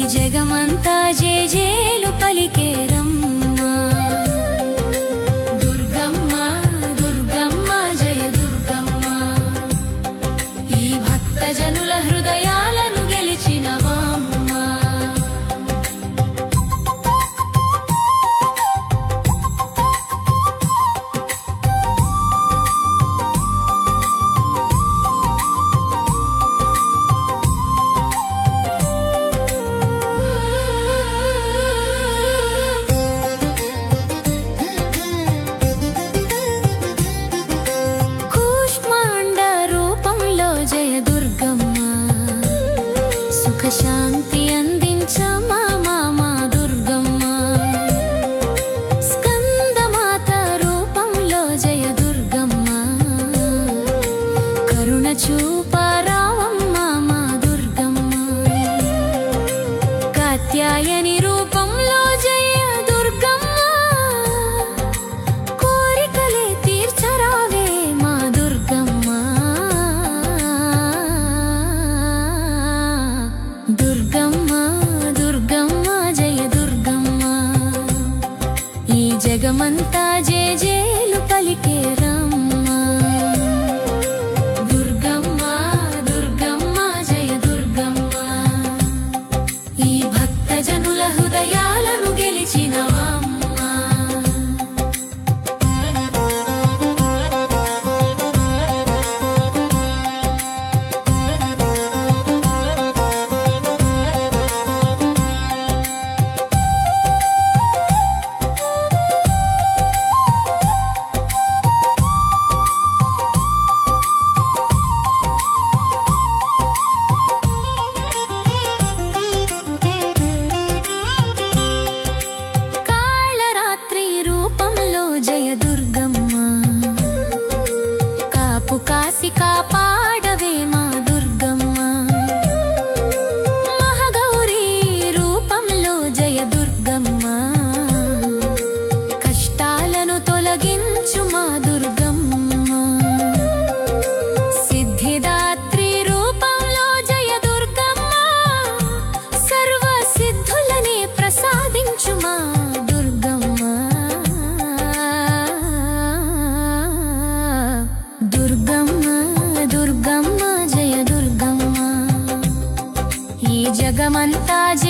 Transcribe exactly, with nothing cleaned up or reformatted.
జగమంతా జేజేలు పలికేరమ్మ దుర్గమ్మ దుర్గమ్మ జయ దుర్గమ్మ ఈ భక్తజనుల హృదయాలను గెలిచినవమ్మ శాంతి అందించమా మామా దుర్గమ్మ స్కందమాత రూపంలో జయ దుర్గమ్మ కరుణ చూపారావమ్మ మా దుర్గమ్మ కాత్యాయని రూపంలో జయ దుర్గమ్మ కోరికలే తీర్చరావే మా దుర్గమ్మ దుర్గమ్మ దుర్గమ్మ జయ దుర్గమ్మ ఈ జగమంతా జేజేలు పలికేరమ్మ దుర్గమ్మ దుర్గమ్మ జయ దుర్గమ్మ ఈ భక్తజనుల హృదయాలను గెలిచినవమ్మ జయ దుర్గమ్మ కాపు కాసి కాపాడవే మా దుర్గమ్మ మహాగౌరీ రూపంలో జయ దుర్గమ్మ కష్టాలను తొలగించు మా దుర్గమ్మ సిద్ధిదాత్రి రూపంలో జయ దుర్గమ్మ సర్వ సిద్ధులని ప్రసాదించు మా దుర్గమ్మ దుర్గమ్మ జయ దుర్గమ్మ ఈ జగమంతా